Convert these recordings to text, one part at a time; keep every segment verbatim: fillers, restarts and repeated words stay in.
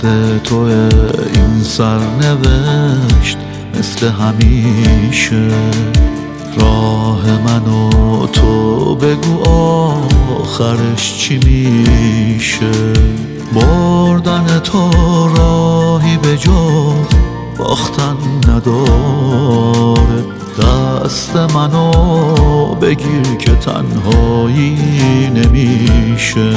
دست تو این سرنوشت مثل همیشه. راه من و تو بگو آخرش چی میشه. بردن تو راهی به جز باختن نداره. دست منو بگیر که تنهایی نمیشه.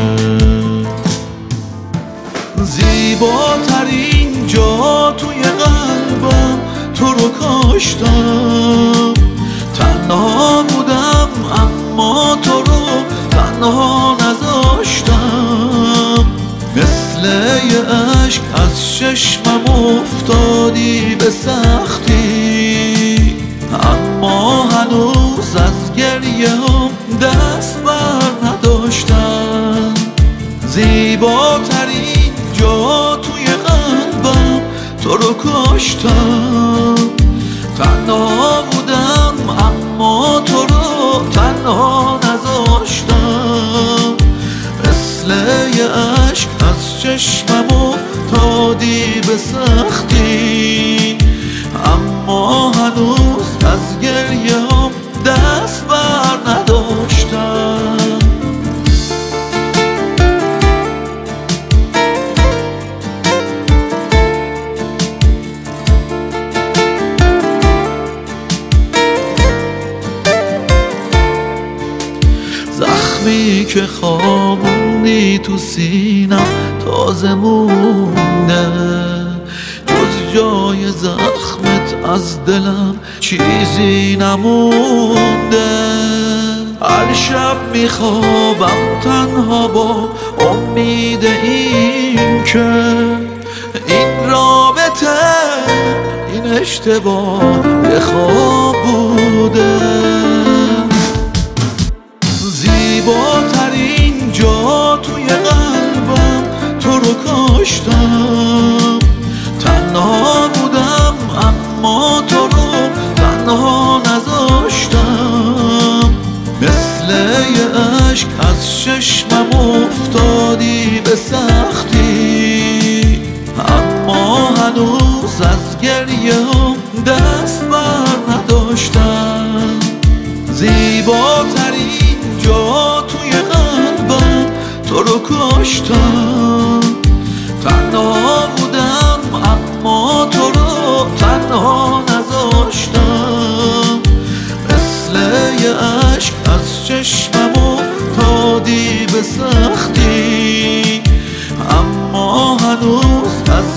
زیباترین جا توی قلبم تو رو کاشتم. تنها بودم اما تو رو تنها نذاشتم. مثل یه عشق از چشمم افتادی به سختی، اما هنوز از گریه هم دست بر نداشتم. زیباترین جا توی قلبم تو رو کاشتم. تنها بودم اما تو رو تنها نذاشتم. مثل یه عشق از چشمم افتادی به سختی، اما هنوز از گریه هم دست بر نداشتم. زخمی که خوابوندی تو سینم تازه مونده. جز جای زخمت از دلم چیزی نمونده. هر شب میخوابم تنها با امید این که این رابطه این اشتباه به خواب بوده. زیباترین جا توی قلبم تو رو کاشتم. تنها بودم اما تو رو تنها نذاشتم. مثل یه عشق از چشمم افتادی به سختی، اما هنوز از گریه هم دست بر نداشتم. زیباترین جا توی قلبم تو رو کاشتم. تنها بودم اما تو رو تنها نذاشتم. مثل یه عشق از چشمم افتادی به سختی، اما هنوز از